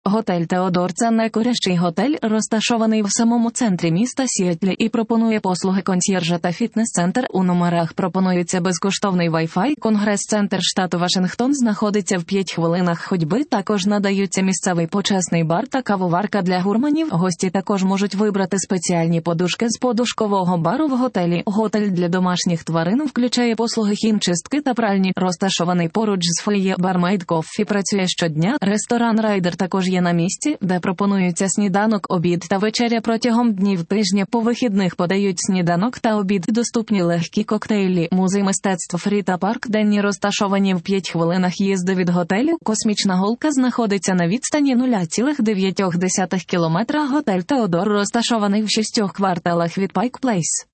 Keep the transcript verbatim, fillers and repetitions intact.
Готель Теодор – це найкурящий готель, розташований в самому центрі міста Сіетлі і пропонує послуги консьєржа та фітнес-центр. У номерах пропонується безкоштовний Wi-Fi. Конгрес-центр штату Вашингтон знаходиться в п'ять хвилинах ходьби. Також надаються місцевий почесний бар та кавоварка для гурманів. Гості також можуть вибрати спеціальні подушки з подушкового бару в готелі. Готель для домашніх тварин включає послуги хімчистки та пральні. Розташований поруч з фоє, Barmaid Coffee працює щодня. Ресторан Райдер також є на місці, де пропонується сніданок, обід та вечеря протягом днів тижня. По вихідних подають сніданок та обід. Доступні легкі коктейлі. Музей мистецтв Фрі та парк денні розташовані в п'ять хвилинах їзди від готелю. Космічна голка знаходиться на відстані нуль цілих дев'ять десятих кілометра. Готель Теодор розташований в шістьох кварталах від Пайк Плейс.